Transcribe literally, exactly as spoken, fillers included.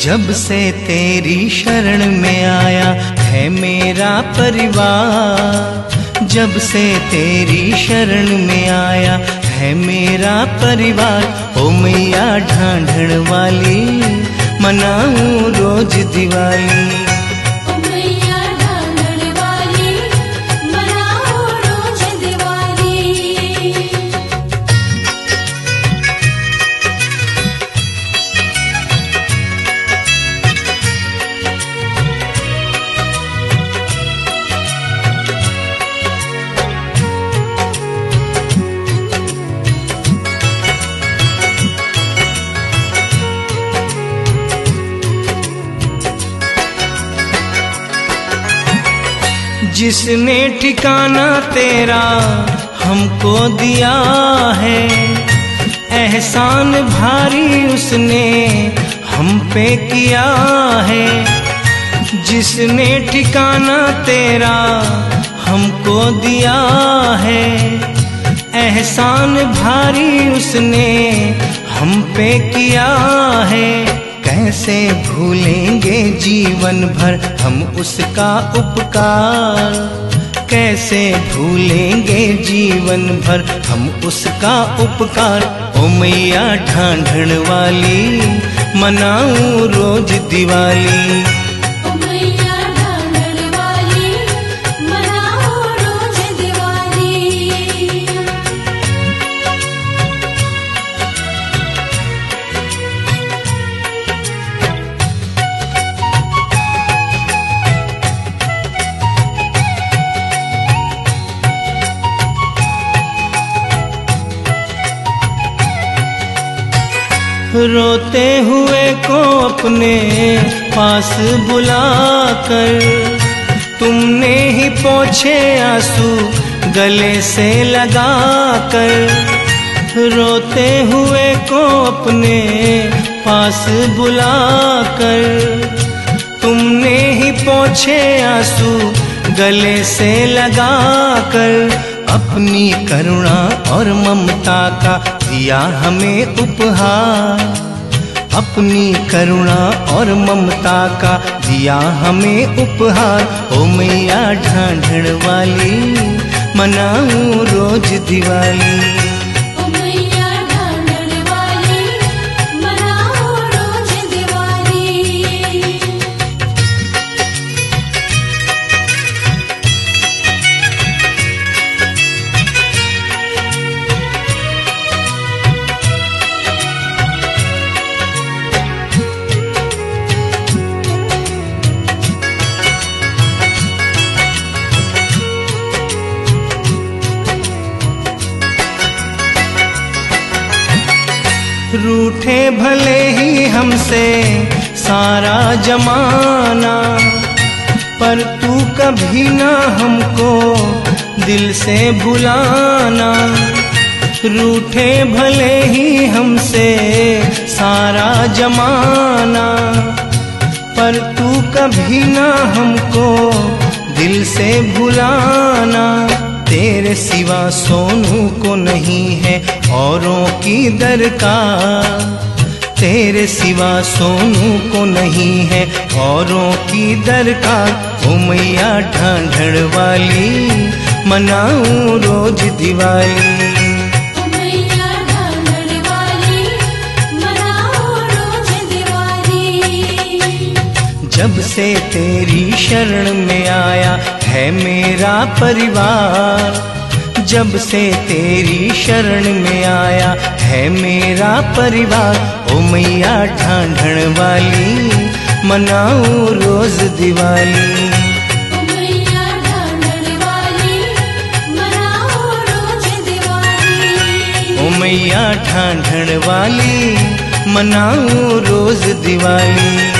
जब से तेरी शरण में आया है मेरा परिवार, जब से तेरी शरण में आया है मेरा परिवार। ओ मैया ढांढण वाली मनाऊं रोज दिवाली। जिसने ठिकाना तेरा हमको दिया है, एहसान भारी उसने हम पे किया है। जिसने ठिकाना तेरा हमको दिया है, एहसान भारी उसने हम पे किया है। कैसे भूलेंगे जीवन भर हम उसका उपकार, कैसे भूलेंगे जीवन भर हम उसका उपकार। ओ मैया ढांढण वाली मनाऊं रोज दिवाली। रोते हुए को अपने पास बुलाकर तुमने ही पोंछे आंसू गले से लगाकर। रोते हुए को अपने पास बुलाकर तुमने ही पोंछे आंसू गले से लगाकर। अपनी करुणा और ममता का दिया हमें उपहार, अपनी करुणा और ममता का दिया हमें उपहार। ओ मैया ढांढण वाली मनाऊं रोज दिवाली। रूठे भले ही हमसे सारा जमाना, पर तू कभी ना हमको दिल से भुलाना। रूठे भले ही हमसे सारा जमाना, पर तू कभी ना हमको दिल से भुलाना। तेरे सिवा सोनू को नहीं है औरों की दरकार, तेरे सिवा सोनू को नहीं है औरों की दरकार। ओ मैया ढांढण वाली मनाऊं रोज दिवाली। जब से तेरी शरण में आया है मेरा परिवार, जब से तेरी शरण में आया है मेरा परिवार। ओ मैया ढांढण वाली मनाऊं रोज दिवाली। ओ मैया ढांढण वाली मनाऊं रोज दिवाली।